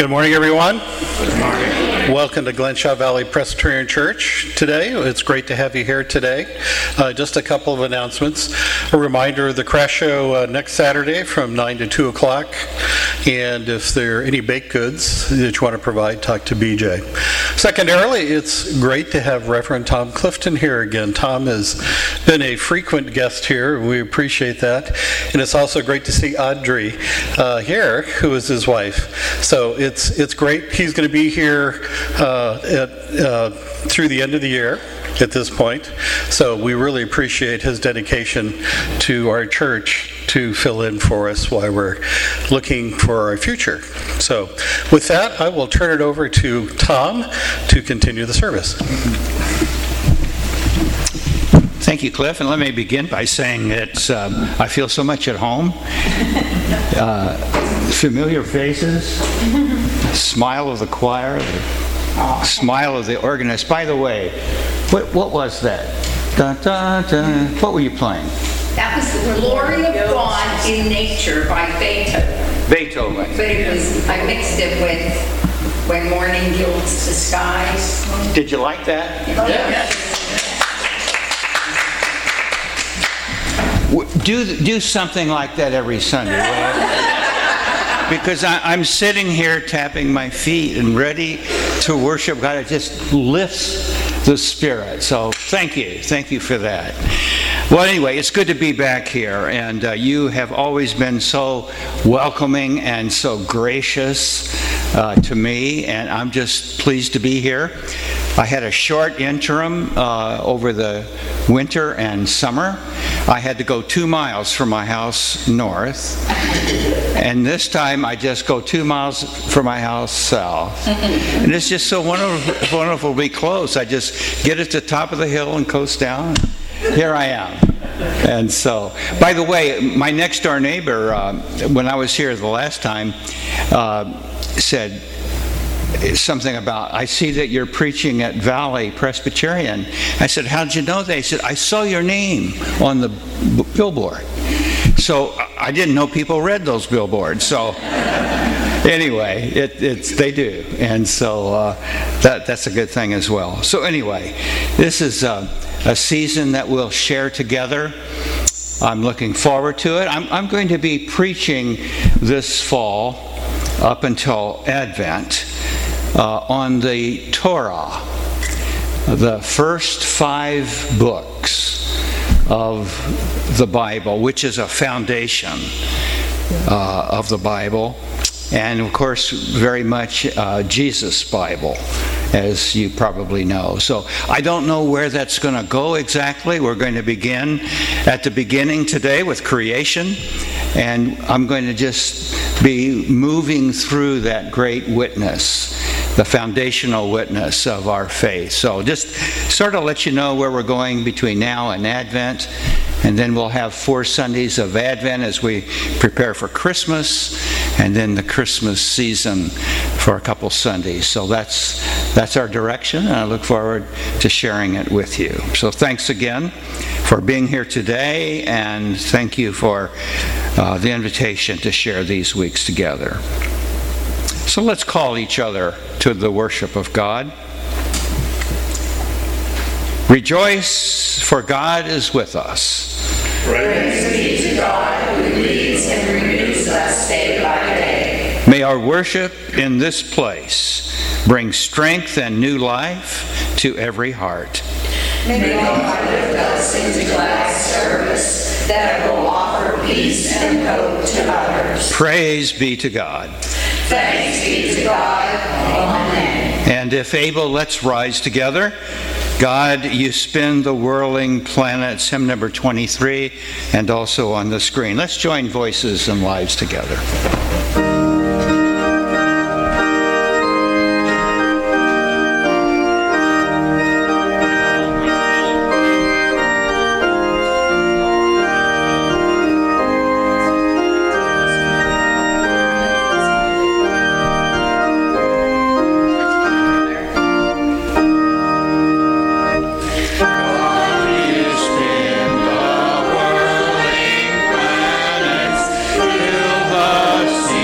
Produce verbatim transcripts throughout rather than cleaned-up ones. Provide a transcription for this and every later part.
Good morning, everyone. Good morning. Welcome to Glenshaw Valley Presbyterian Church today. It's great to have you here today. Uh, just a couple of announcements. A reminder of the crash show uh, next Saturday from nine to two o'clock. And if there are any baked goods that you want to provide, talk to B J. Secondarily, it's great to have Reverend Tom Clifton here again. Tom has been a frequent guest here, and we appreciate that. And it's also great to see Audrey uh, here, who is his wife. So it's it's great. He's going to be here uh, at, uh, through the end of the year at this point. So we really appreciate his dedication to our church to fill in for us while we're looking for our future. So with that, I will turn it over to Tom to continue the service. Thank you, Cliff. And let me begin by saying that um, I feel so much at home. Uh, familiar faces, smile of the choir, the smile of the organist. By the way, what, what was that? Dun, dun, dun. What were you playing? That was The Glory of God in Nature by Beethoven. Beethoven. But it was, I mixed it with When Morning Gilds the Skies. Did you like that? Yes. Do, do something like that every Sunday, will you? Because I, I'm sitting here tapping my feet and ready to worship God. It just lifts the spirit. So thank you. Thank you for that. Well, anyway, it's good to be back here, and uh, you have always been so welcoming and so gracious uh, to me, and I'm just pleased to be here. I had a short interim uh, over the winter and summer. I had to go two miles from my house north, and this time I just go two miles from my house south. And it's just so wonderful, wonderful to be close. I just get at the top of the hill and coast down. Here I am. And so, by the way, my next door neighbor, uh, when I was here the last time, uh, said something about, I see that you're preaching at Valley Presbyterian. I said, how'd you know that? He said, I saw your name on the b- billboard. So I didn't know people read those billboards. So anyway, it, it's they do. And so uh, that that's a good thing as well. So anyway, this is uh, a season that we'll share together. I'm looking forward to it. I'm, I'm going to be preaching this fall up until Advent uh, on the Torah, the first five books of the Bible, which is a foundation uh, of the Bible, and of course very much uh, Jesus' Bible, as you probably know. So I don't know where that's going to go exactly. We're going to begin at the beginning today with creation, and I'm going to just be moving through that great witness, the foundational witness of our faith. So just sort of let you know where we're going between now and Advent, and then we'll have four Sundays of Advent as we prepare for Christmas, and then the Christmas season for a couple Sundays. So that's that's our direction, and I look forward to sharing it with you. So thanks again for being here today, and thank you for uh, the invitation to share these weeks together. So let's call each other to the worship of God. Rejoice, for God is with us. Praise be to God who leads and renews us day by day. May our worship in this place bring strength and new life to every heart. May God lift us into glad service that will offer peace and hope to others. Praise be to God. Thanks be to God. Amen. And if able, let's rise together. God, you spin the whirling planets, hymn number twenty-three, and also on the screen. Let's join voices and lives together. Spin the whirling planets, fill the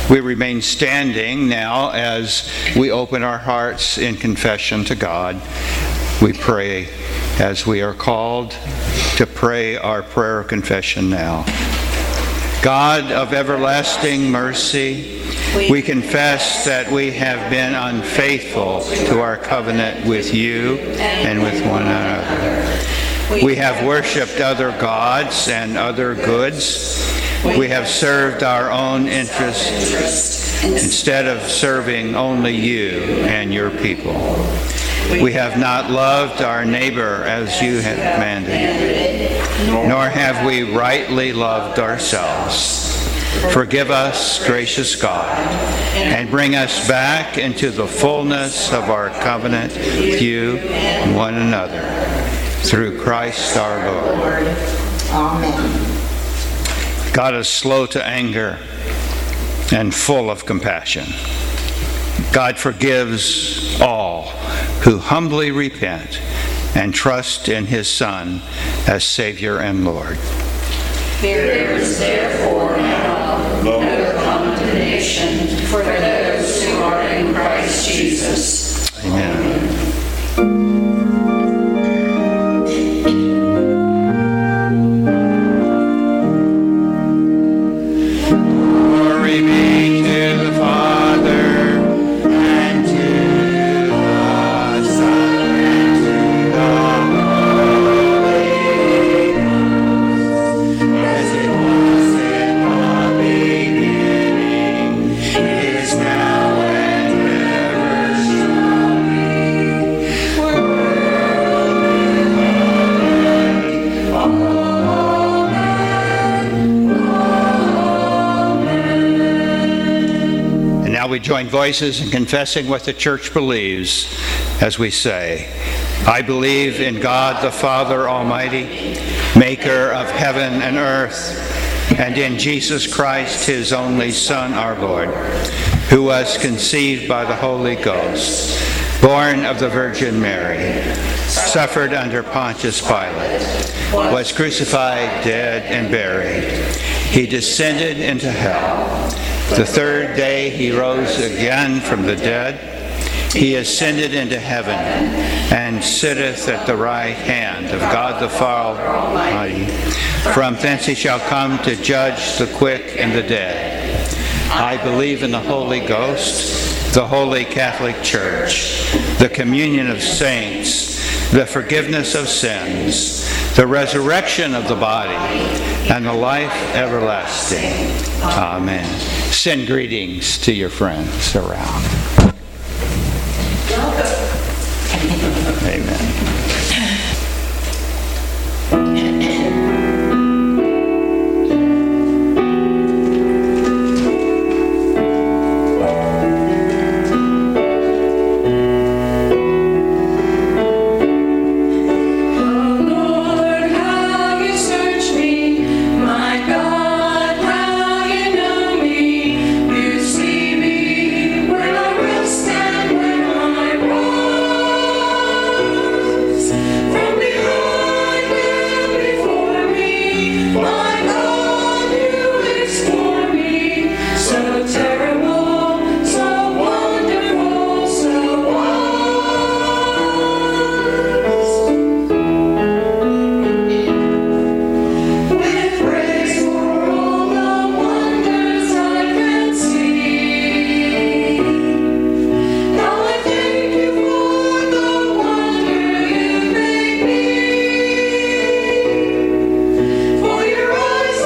We remain standing now as we open our hearts in confession to God. We pray as we are called to pray our prayer of confession now. God of everlasting mercy, we confess that we have been unfaithful to our covenant with you and with one another. We have worshipped other gods and other goods. We have served our own interests instead of serving only you and your people. We have not loved our neighbor as you have commanded, nor have we rightly loved ourselves. Forgive us, gracious God, and bring us back into the fullness of our covenant with you and one another, through Christ our Lord. Amen. God is slow to anger and full of compassion. God forgives all who humbly repent and trust in his Son as Savior and Lord. There is therefore now no condemnation for those who are in Christ Jesus. Amen. Glory be to the Father, and to the Son, and to the Holy Ghost, as it was in the beginning, is now, and ever shall be, world without end. And now we join voices in confessing what the church believes as we say, I believe in God the Father Almighty, maker of heaven and earth, and in Jesus Christ, his only Son, our Lord, who was conceived by the Holy Ghost, born of the Virgin Mary, suffered under Pontius Pilate, was crucified, dead, and buried. He descended into hell. The third day he rose again from the dead. He ascended into heaven and sitteth at the right hand of God the Father Almighty. From thence he shall come to judge the quick and the dead. I believe in the Holy Ghost, the Holy Catholic Church, the communion of saints, the forgiveness of sins, the resurrection of the body, and the life everlasting. Amen. Send greetings to your friends around. Amen. For your eyes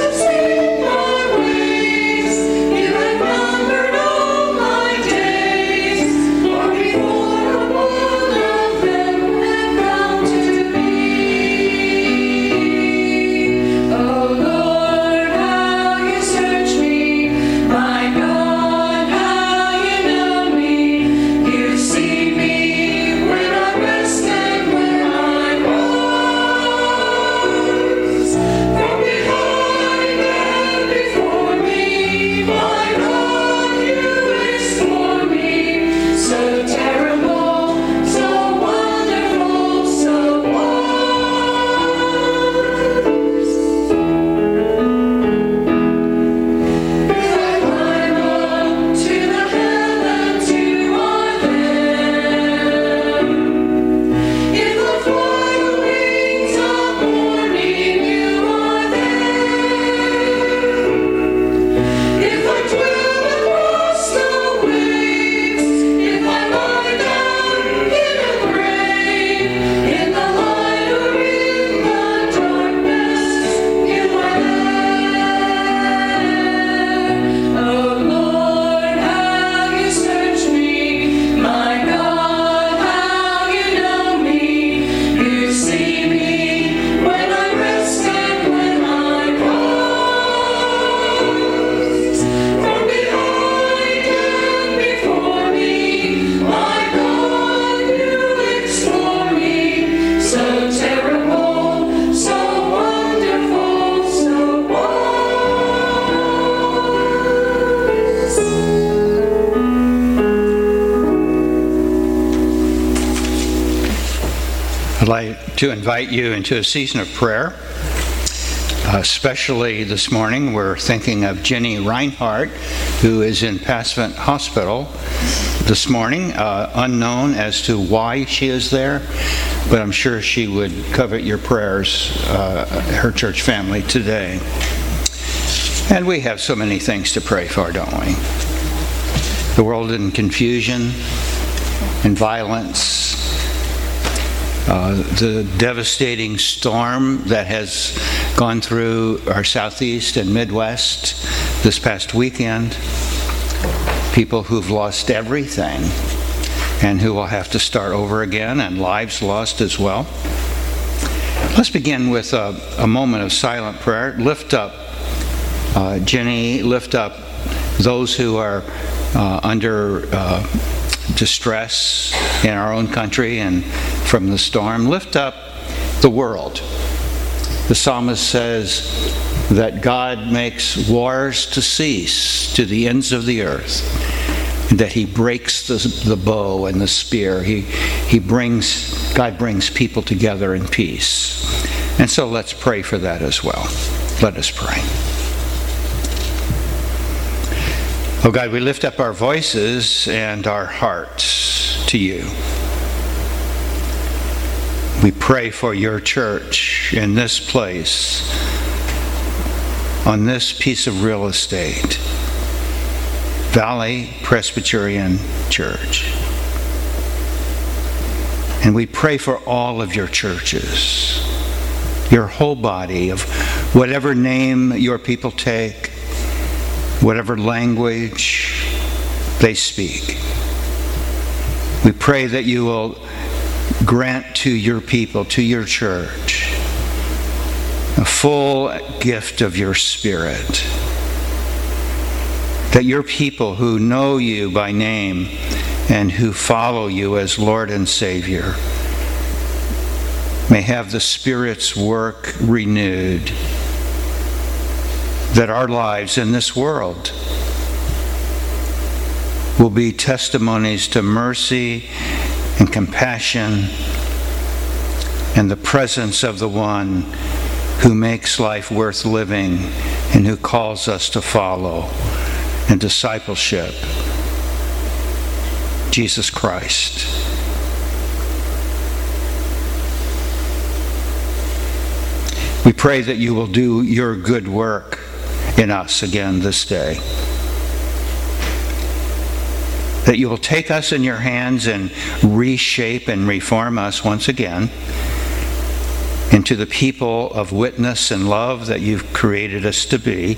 to invite you into a season of prayer. Uh, especially this morning, we're thinking of Jenny Reinhardt, who is in Passavant Hospital this morning, uh, unknown as to why she is there, but I'm sure she would covet your prayers, uh, her church family today. And we have so many things to pray for, don't we? The world in confusion and violence, uh, the devastating storm that has gone through our southeast and Midwest this past weekend, people who've lost everything and who will have to start over again, and lives lost as well. Let's begin with a, a moment of silent prayer. Lift up, uh, Jenny, lift up those who are uh, under uh, distress in our own country and from the storm. Lift up the world. The psalmist says that God makes wars to cease to the ends of the earth, and that he breaks the, the bow and the spear. He, he brings, God brings people together in peace. And so let's pray for that as well. Let us pray. Oh God, we lift up our voices and our hearts to you. We pray for your church in this place, on this piece of real estate, Valley Presbyterian Church. And we pray for all of your churches, your whole body of whatever name your people take, whatever language they speak. We pray that you will grant to your people, to your church, a full gift of your Spirit. That your people who know you by name and who follow you as Lord and Savior may have the Spirit's work renewed. That our lives in this world will be testimonies to mercy and compassion and the presence of the one who makes life worth living and who calls us to follow in discipleship, Jesus Christ. We pray that you will do your good work in us again this day. That you will take us in your hands and reshape and reform us once again into the people of witness and love that you've created us to be.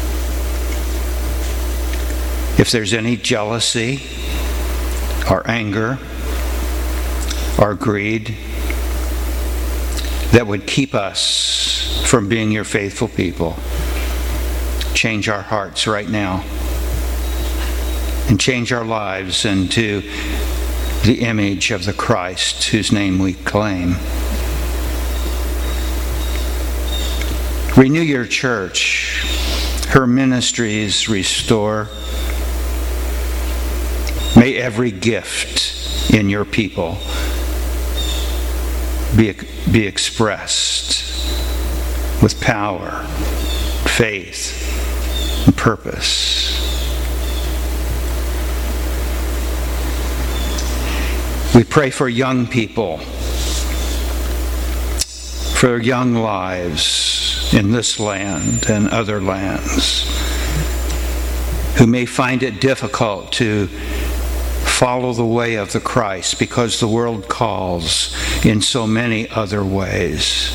If there's any jealousy or anger or greed that would keep us from being your faithful people, change our hearts right now. And change our lives into the image of the Christ whose name we claim. Renew your church, her ministries restore. May every gift in your people be, be expressed with power, faith, and purpose. We pray for young people, for young lives in this land and other lands, who may find it difficult to follow the way of the Christ because the world calls in so many other ways.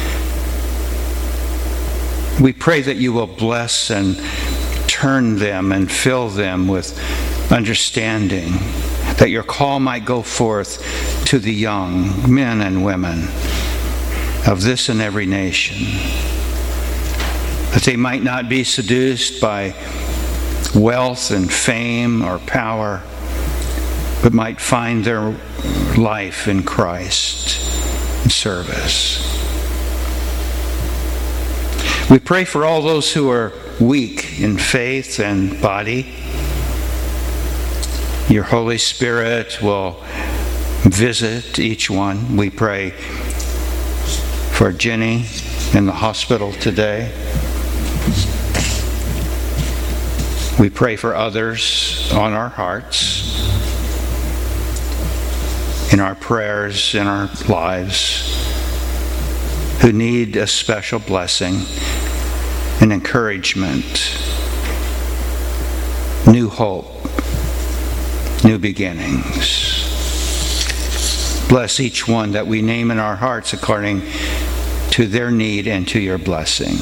We pray that you will bless and turn them and fill them with understanding, that your call might go forth to the young men and women of this and every nation, that they might not be seduced by wealth and fame or power, but might find their life in Christ and service. We pray for all those who are weak in faith and body. Your Holy Spirit will visit each one. We pray for Jenny in the hospital today. We pray for others on our hearts, in our prayers, in our lives, who need a special blessing and encouragement, new hope, new beginnings. Bless each one that we name in our hearts according to their need and to your blessing.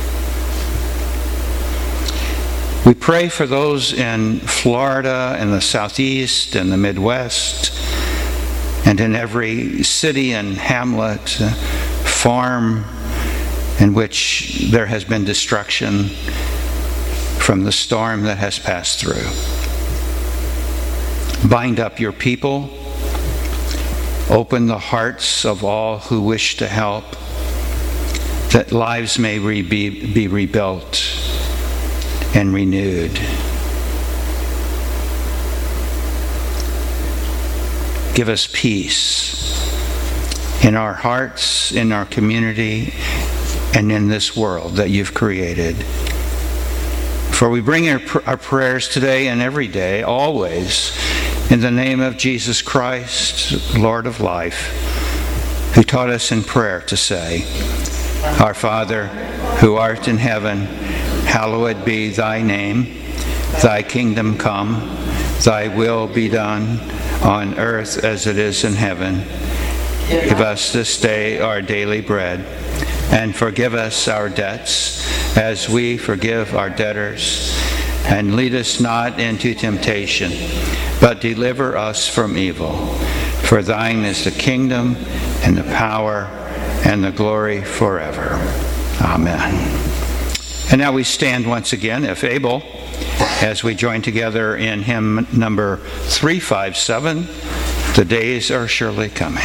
We pray for those in Florida and the Southeast and the Midwest and in every city and hamlet, farm in which there has been destruction from the storm that has passed through. Bind up your people. Open the hearts of all who wish to help, that lives may re- be, be rebuilt and renewed. Give us peace in our hearts, in our community, and in this world that you've created. For we bring our, our prayers today and every day, always, in the name of Jesus Christ, Lord of life, who taught us in prayer to say, Our Father, who art in heaven, hallowed be thy name. Thy kingdom come, thy will be done, on earth as it is in heaven. Give us this day our daily bread, and forgive us our debts, as we forgive our debtors. And lead us not into temptation, but deliver us from evil. For thine is the kingdom, and the power, and the glory forever. Amen. And now we stand once again, if able, as we join together in hymn number three five seven, The Days Are Surely Coming.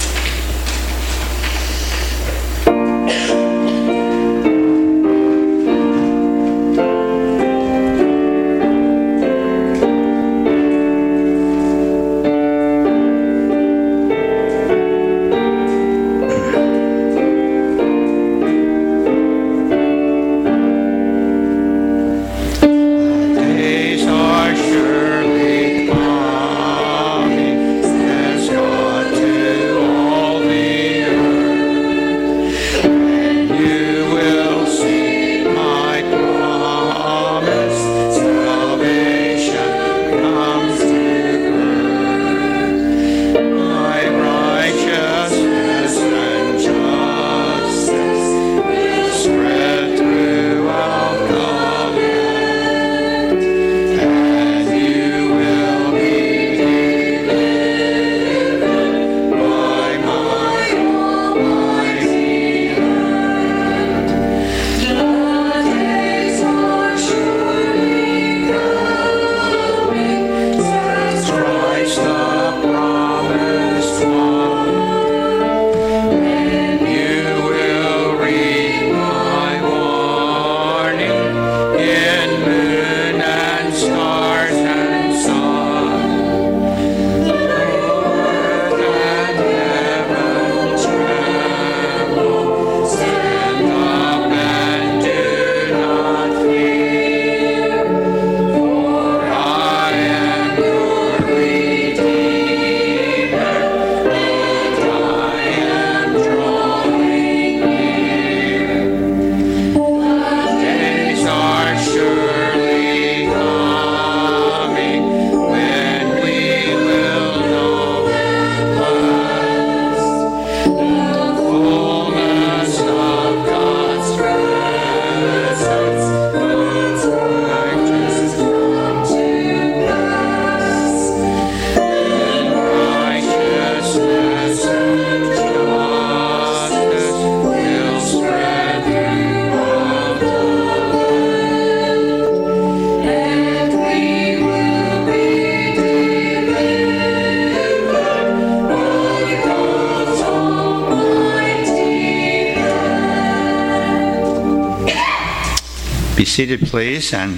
Be seated, please, and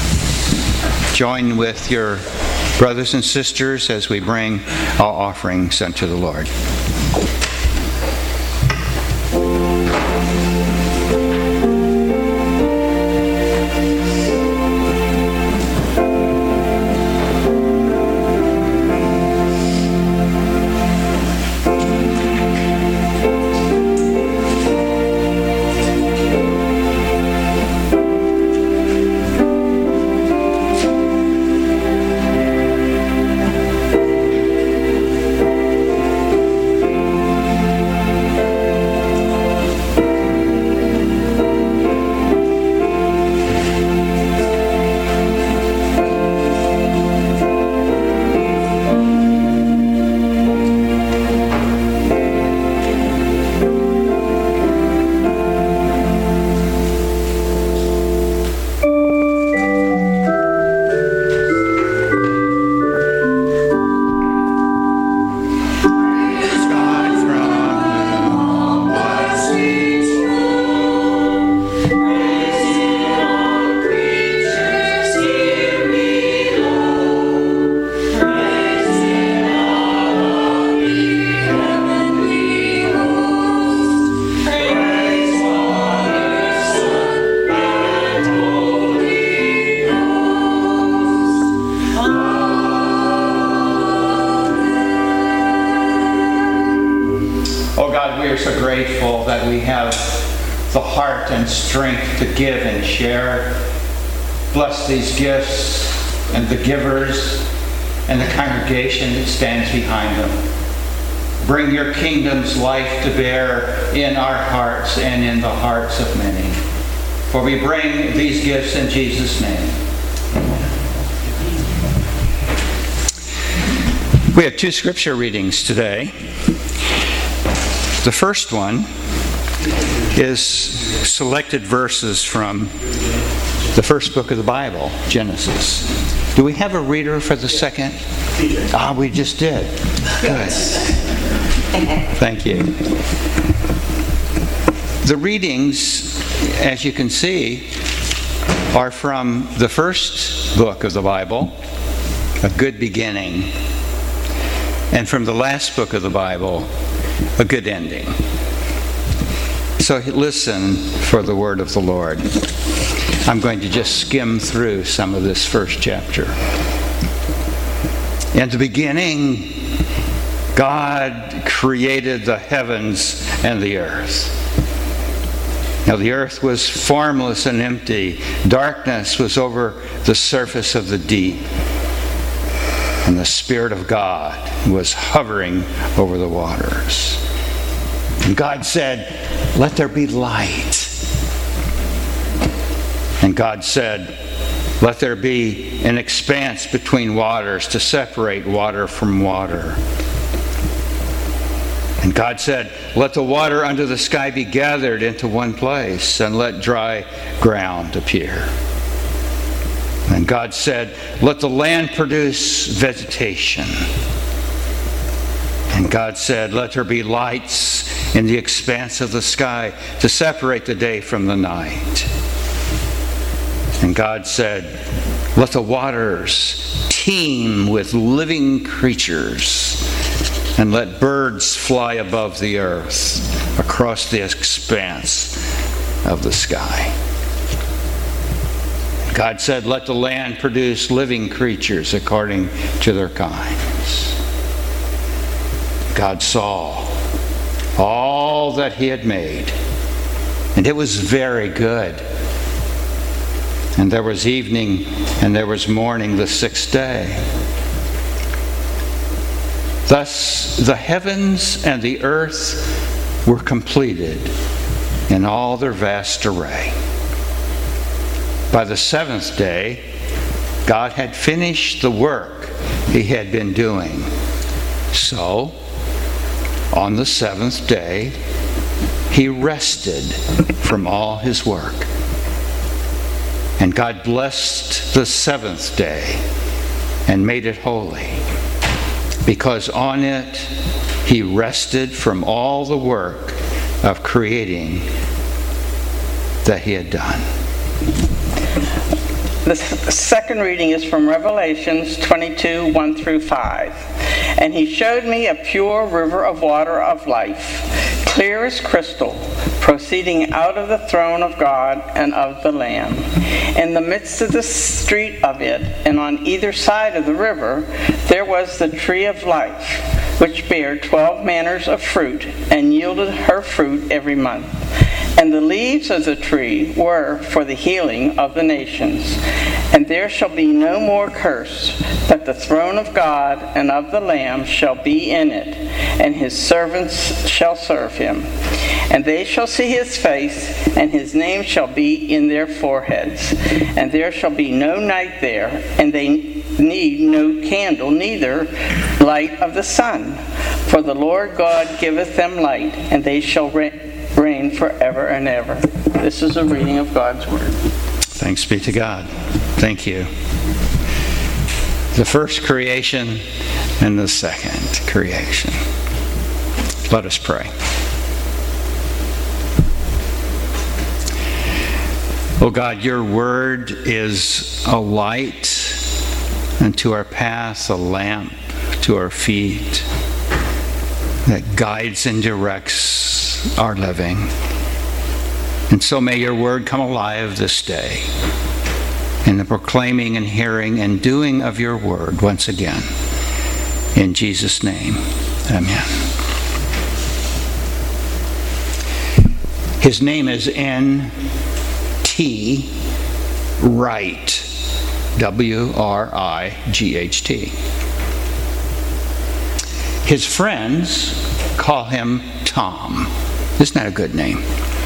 join with your brothers and sisters as we bring our offerings unto the Lord. heart and strength to give and share. Bless these gifts and the givers and the congregation that stands behind them. Bring your kingdom's life to bear in our hearts and in the hearts of many. For we bring these gifts in Jesus' name. We have two scripture readings today. The first one is selected verses from the first book of the Bible, Genesis. Do we have a reader for the second? Ah, we just did. Good. Thank you. The readings, as you can see, are from the first book of the Bible, A Good Beginning, and from the last book of the Bible, A Good Ending. So listen for the word of the Lord. I'm going to just skim through some of this first chapter. In the beginning, God created the heavens and the earth. Now the earth was formless and empty. Darkness was over the surface of the deep. And the Spirit of God was hovering over the waters. And God said, "Let there be light." And God said, "Let there be an expanse between waters to separate water from water." And God said, "Let the water under the sky be gathered into one place, and let dry ground appear." And God said, "Let the land produce vegetation." And God said, "Let there be lights in the expanse of the sky to separate the day from the night." And God said, "Let the waters teem with living creatures, and let birds fly above the earth across the expanse of the sky." God said, "Let the land produce living creatures according to their kinds." God saw all that he had made, and it was very good. And there was evening and there was morning the sixth day. Thus the heavens and the earth were completed in all their vast array. By the seventh day, God had finished the work he had been doing. So, on the seventh day, he rested from all his work. And God blessed the seventh day and made it holy, because on it he rested from all the work of creating that he had done. The second reading is from Revelations twenty-two, one through five. "And he showed me a pure river of water of life, clear as crystal, proceeding out of the throne of God and of the Lamb. In the midst of the street of it, and on either side of the river, there was the tree of life, which bare twelve manners of fruit, and yielded her fruit every month. And the leaves of the tree were for the healing of the nations. And there shall be no more curse, but the throne of God and of the Lamb shall be in it, and his servants shall serve him. And they shall see his face, and his name shall be in their foreheads. And there shall be no night there, and they need no candle, neither light of the sun. For the Lord God giveth them light, and they shall reign reign forever and ever." This is a reading of God's Word. Thanks be to God. Thank you. The first creation and the second creation. Let us pray. Oh God, your word is a light unto our path, a lamp to our feet, that guides and directs our living. And so may your word come alive this day in the proclaiming and hearing and doing of your word once again. In Jesus' name, amen. His name is N T Wright. W R I G H T. His friends call him Tom. Isn't that a good name?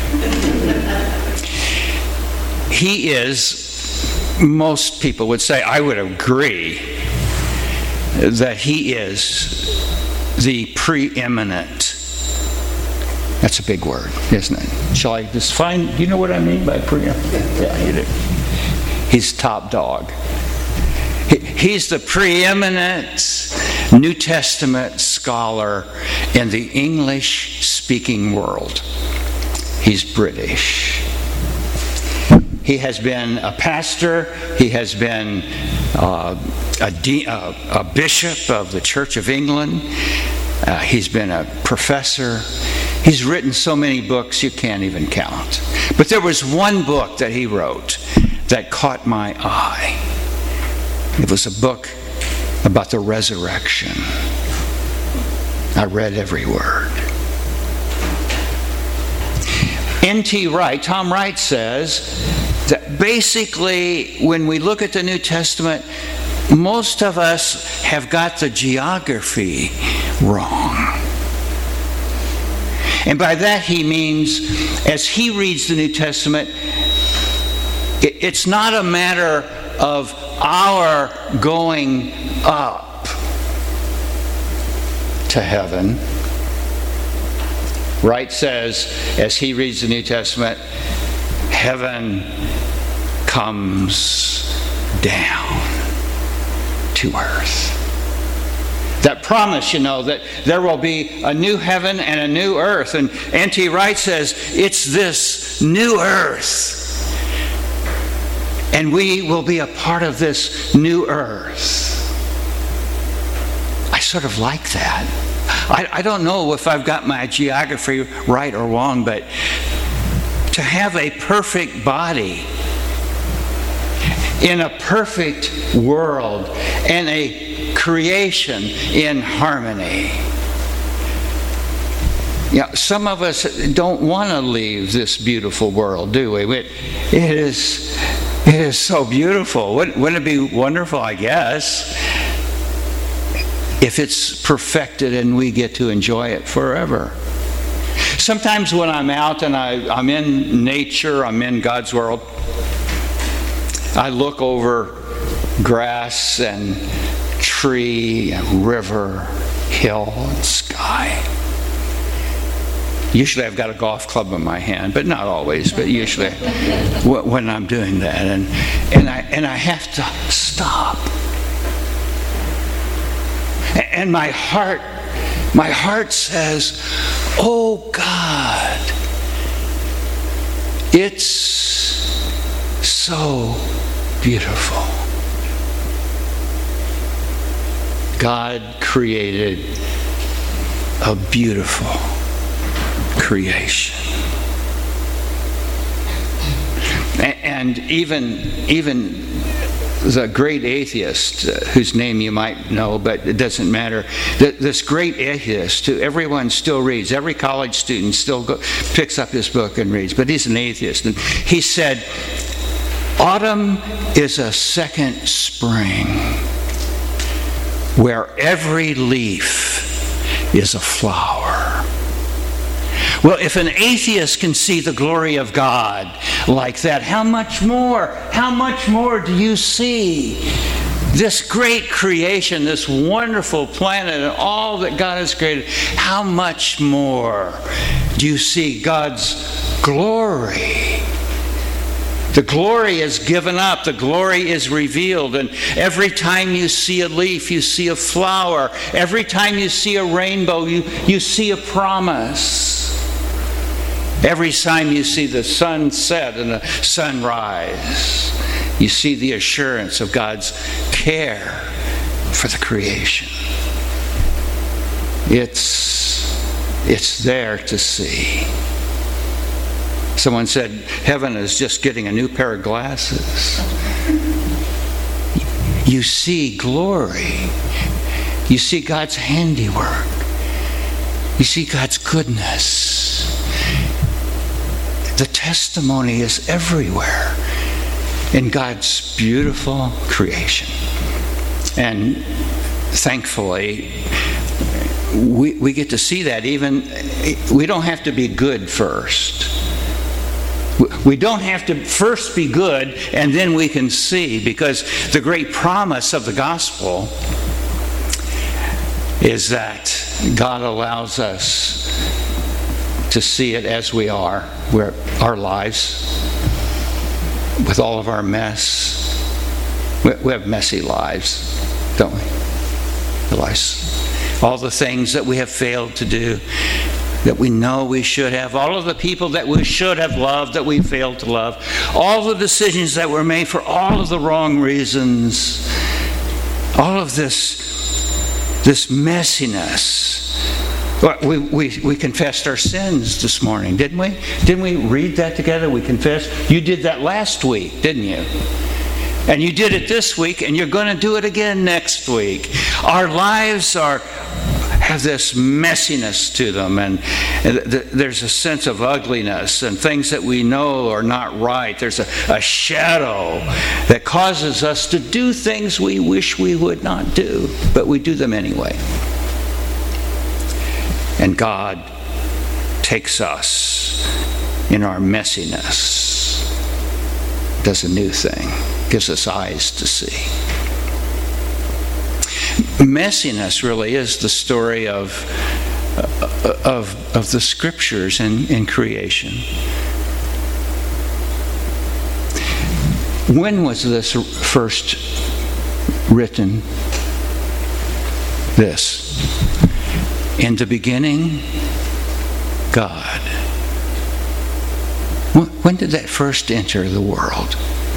He is, most people would say, I would agree, that he is the preeminent. That's a big word, isn't it? Shall I just find, do you know what I mean by preeminent? Yeah, you do. He's top dog. He's the preeminent New Testament scholar in the English-speaking world. He's British. He has been a pastor. He has been uh, a, de- uh, a bishop of the Church of England. Uh, he's been a professor. He's written so many books you can't even count. But there was one book that he wrote that caught my eye. It was a book about the resurrection. I read every word. N T Wright, Tom Wright says that basically when we look at the New Testament, most of us have got the geography wrong. And by that he means, as he reads the New Testament, it's not a matter of our going up to heaven. Wright says, as he reads the New Testament, heaven comes down to earth. That promise, you know, that there will be a new heaven and a new earth. And N T Wright says, it's this new earth. And we will be a part of this new earth. I sort of like that. I, I don't know if I've got my geography right or wrong, but to have a perfect body in a perfect world and a creation in harmony. Yeah, some of us don't want to leave this beautiful world, do we? It, it is... It is so beautiful. Wouldn't, wouldn't it be wonderful, I guess, if it's perfected and we get to enjoy it forever? Sometimes when I'm out and I, I'm in nature, I'm in God's world, I look over grass and tree and river, hill and sky. Usually I've got a golf club in my hand, but not always, but usually when I'm doing that. And, and, I, and I have to stop. And my heart, my heart says, oh God, it's so beautiful. God created a beautiful creation. And even even the great atheist, uh, whose name you might know, but it doesn't matter, this great atheist who everyone still reads, every college student still go, picks up his book and reads, but he's an atheist. And he said, autumn is a second spring where every leaf is a flower. Well, if an atheist can see the glory of God like that, how much more, how much more do you see this great creation, this wonderful planet, and all that God has created? How much more do you see God's glory? The glory is given up, the glory is revealed, and every time you see a leaf, you see a flower. Every time you see a rainbow, you, you see a promise. Every time you see the sun set and the sunrise, you see the assurance of God's care for the creation. It's, it's there to see. Someone said, heaven is just getting a new pair of glasses. You see glory. You see God's handiwork. You see God's goodness. testimony is everywhere in God's beautiful creation. And thankfully, we, we get to see that. Even, we don't have to be good first. We don't have to first be good and then we can see, because the great promise of the gospel is that God allows us to see it as we are, where our lives, with all of our mess. We have messy lives, don't we? The lives, all the things that we have failed to do, that we know we should have, all of the people that we should have loved that we failed to love, all the decisions that were made for all of the wrong reasons, all of this, this messiness. We, we, we confessed our sins this morning, didn't we? Didn't we read that together? We confessed. You did that last week, didn't you? And you did it this week, and you're going to do it again next week. Our lives are have this messiness to them, and there's a sense of ugliness and things that we know are not right. There's a, a shadow that causes us to do things we wish we would not do, but we do them anyway. And God takes us in our messiness, does a new thing, gives us eyes to see. Messiness really is the story of, of, of the scriptures in, in creation. When was this first written? This. In the beginning, God. When did that first enter the world?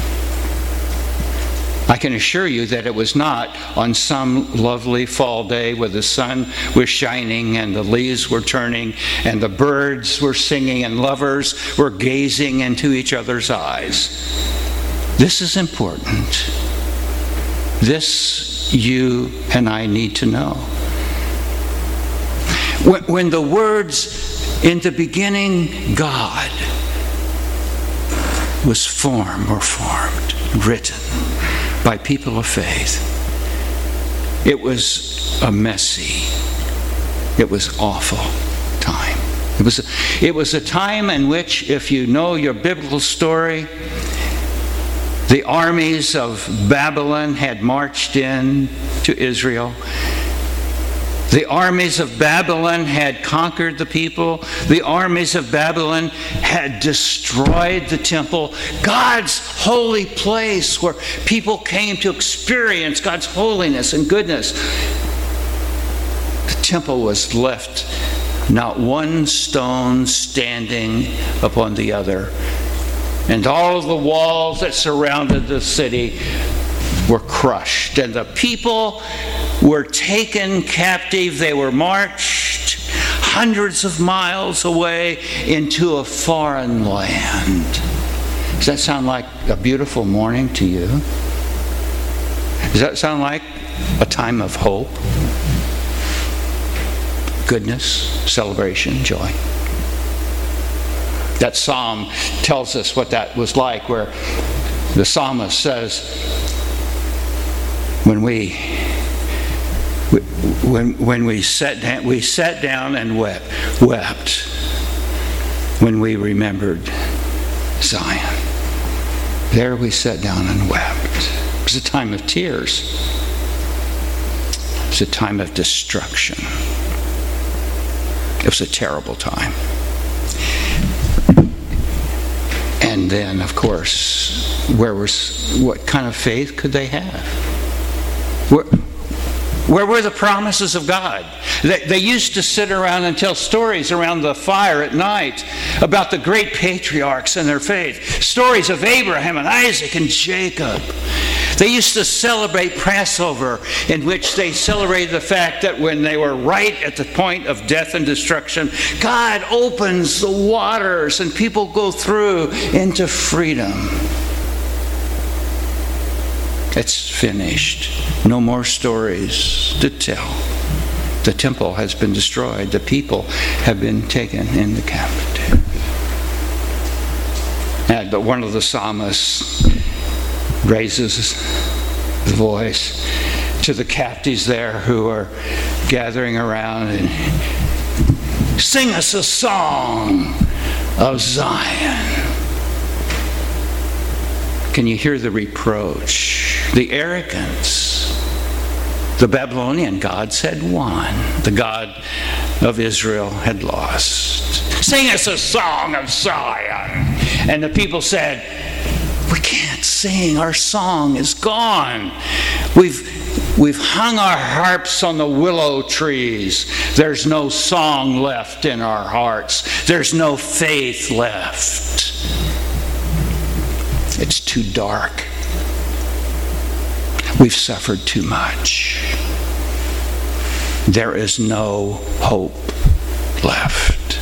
I can assure you that it was not on some lovely fall day where the sun was shining and the leaves were turning and the birds were singing and lovers were gazing into each other's eyes. This is important. This you and I need to know. When the words, in the beginning, God, was formed or formed, written by people of faith, it was a messy, it was awful time. It was, a, it was a time in which, if you know your biblical story, the armies of Babylon had marched in to Israel. The armies of Babylon had conquered the people. The armies of Babylon had destroyed the temple, God's holy place where people came to experience God's holiness and goodness. The temple was left not one stone standing upon the other. And all of the walls that surrounded the city were crushed. And the people were taken captive. They were marched hundreds of miles away into a foreign land. Does that sound like a beautiful morning to you? Does that sound like a time of hope, goodness, celebration, joy? That psalm tells us what that was like, where the psalmist says, when we When, when we sat down, we sat down and wept, wept when we remembered Zion. There we sat down and wept. It was a time of tears. It was a time of destruction. It was a terrible time. And then, of course, where was what kind of faith could they have? Where, Where were the promises of God? They, they used to sit around and tell stories around the fire at night about the great patriarchs and their faith. Stories of Abraham and Isaac and Jacob. They used to celebrate Passover, in which they celebrated the fact that when they were right at the point of death and destruction, God opens the waters and people go through into freedom. It's finished. No more stories to tell. The temple has been destroyed. The people have been taken into captivity. And, but one of the psalmists raises the voice to the captives there who are gathering around and sing us a song of Zion. Can you hear the reproach, the arrogance? The Babylonian gods had won. The God of Israel had lost. Sing us a song of Zion. And the people said, we can't sing. Our song is gone. We've We've hung our harps on the willow trees. There's no song left in our hearts. There's no faith left. It's too dark. We've suffered too much. There is no hope left.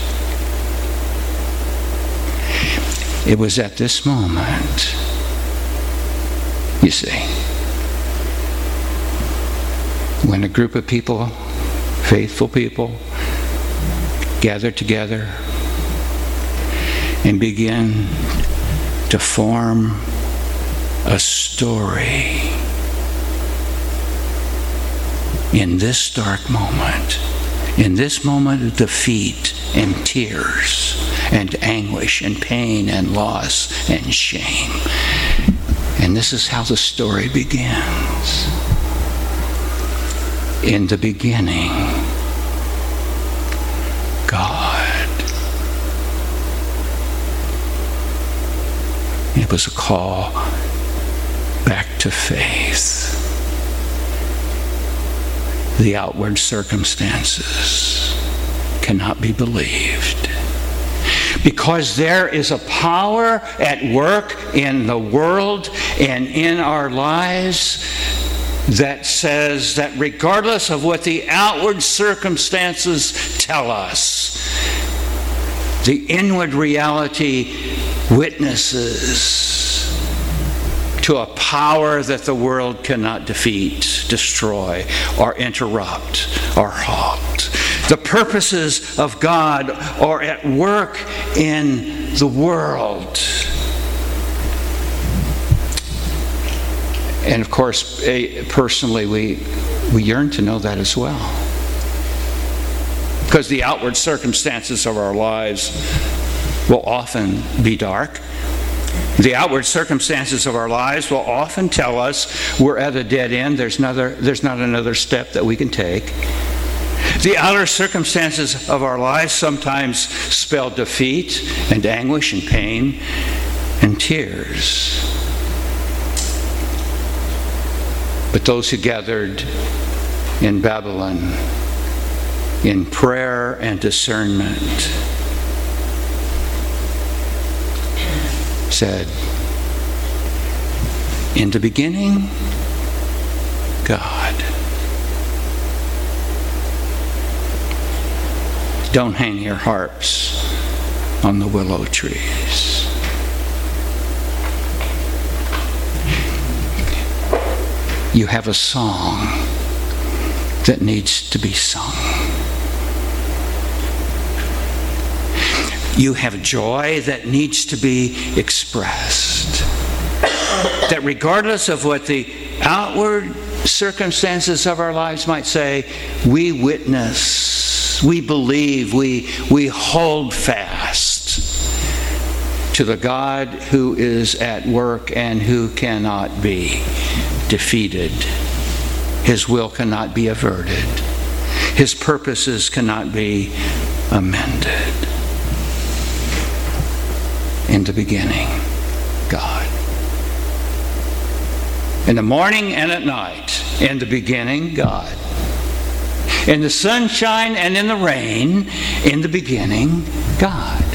It was at this moment, you see, when a group of people, faithful people, gather together and begin to form a story in this dark moment, in this moment of defeat and tears and anguish and pain and loss and shame. And this is how the story begins. In the beginning, God. It was a call back to faith. The outward circumstances cannot be believed, because there is a power at work in the world and in our lives that says that regardless of what the outward circumstances tell us, the inward reality witnesses to a power that the world cannot defeat, destroy, or interrupt, or halt. The purposes of God are at work in the world. And of course, personally, we, we yearn to know that as well. Because the outward circumstances of our lives will often be dark. The outward circumstances of our lives will often tell us we're at a dead end. There's, another, there's not another step that we can take. The outer circumstances of our lives sometimes spell defeat and anguish and pain and tears. But those who gathered in Babylon in prayer and discernment said, in the beginning, God. Don't hang your harps on the willow trees. You have a song that needs to be sung. You have joy that needs to be expressed. That regardless of what the outward circumstances of our lives might say, we witness, we believe, we, we hold fast to the God who is at work and who cannot be defeated. His will cannot be averted. His purposes cannot be amended. In the beginning, God. In the morning and at night, in the beginning, God. In the sunshine and in the rain, in the beginning, God.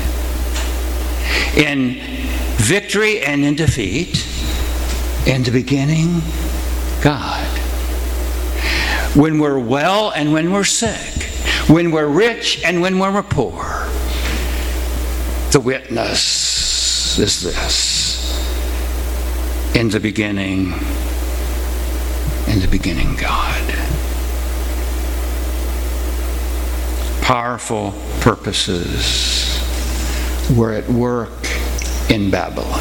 In victory and in defeat, in the beginning, God. When we're well and when we're sick, when we're rich and when we're poor, the witness is this. In the beginning, in the beginning, God. Powerful purposes were at work in Babylon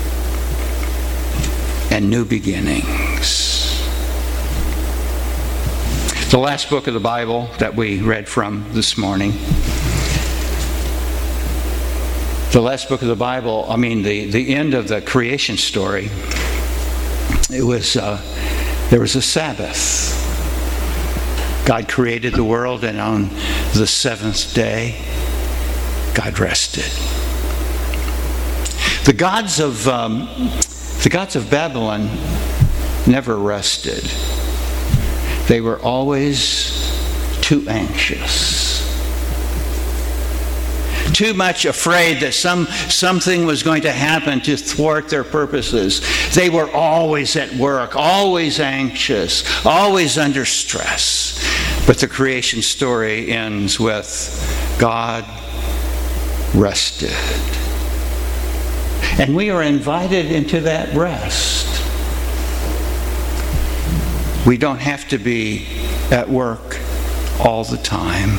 and new beginnings. The last book of the Bible that we read from this morning, the last book of the Bible, I mean the, the end of the creation story, it was, uh, there was a Sabbath. God created the world, and on the seventh day, God rested. The gods of um, the gods of Babylon never rested. They were always too anxious, too much afraid that some something was going to happen to thwart their purposes. They were always at work, always anxious, always under stress. But the creation story ends with God rested. And we are invited into that rest. We don't have to be at work all the time.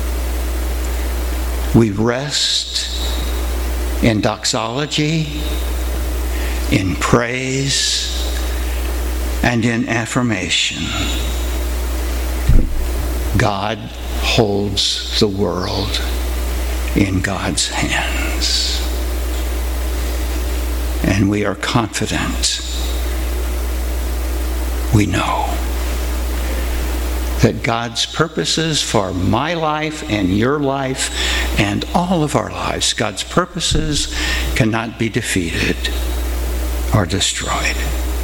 We rest in doxology, in praise, and in affirmation. God holds the world in God's hands. And we are confident, we know, that God's purposes for my life and your life and all of our lives, God's purposes cannot be defeated or destroyed.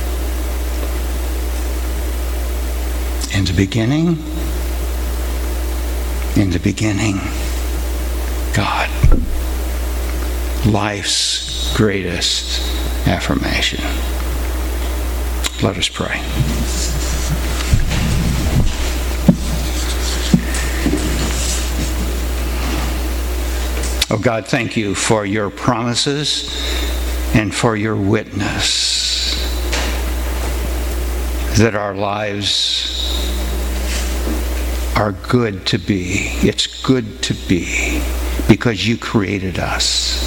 In the beginning, in the beginning, God. Life's greatest affirmation. Let us pray. Oh God, thank you for your promises and for your witness that our lives are good to be. It's good to be because you created us.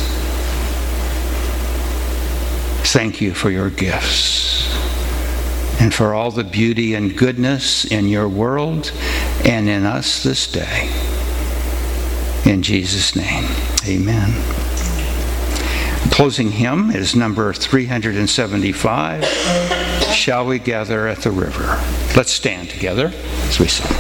Thank you for your gifts and for all the beauty and goodness in your world and in us this day. In Jesus' name, amen. Closing hymn is number three seventy-five, Shall We Gather at the River? Let's stand together as we sing.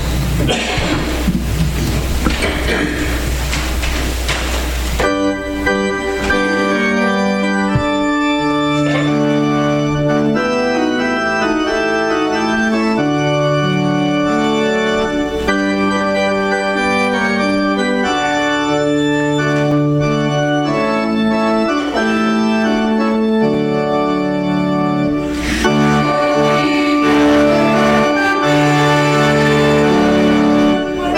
Shall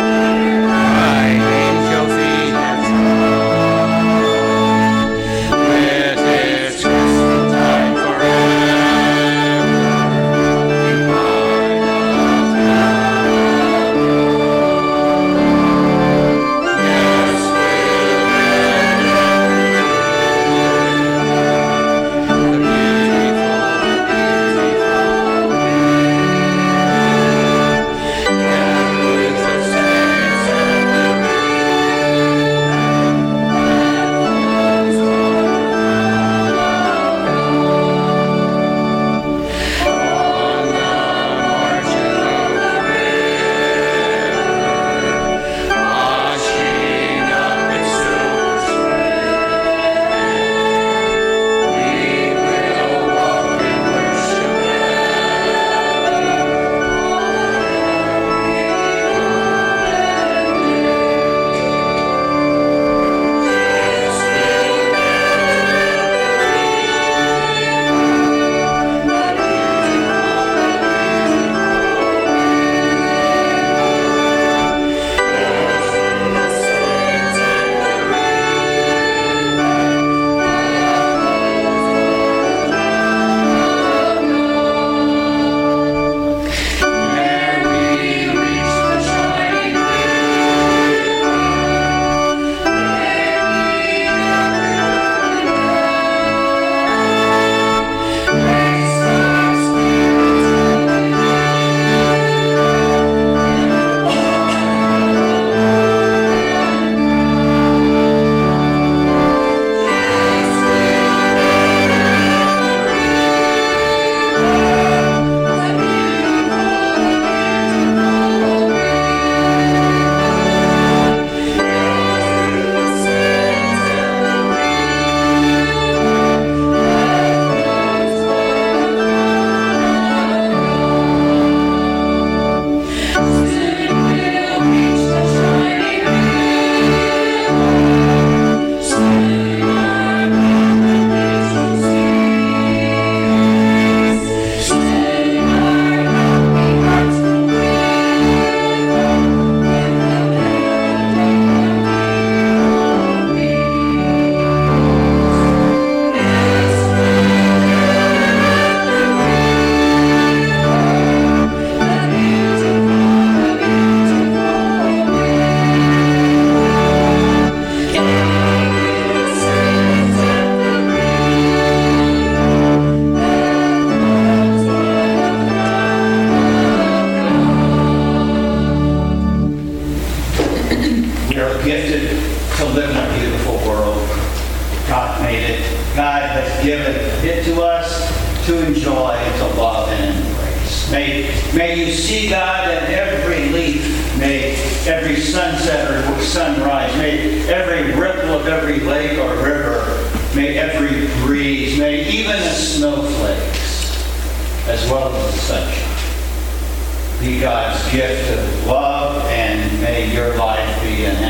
to enjoy, to love, and embrace. May, may you see God in every leaf, may every sunset or sunrise, may every ripple of every lake or river, may every breeze, may even the snowflakes, as well as the sunshine, be God's gift of love, and may your life be an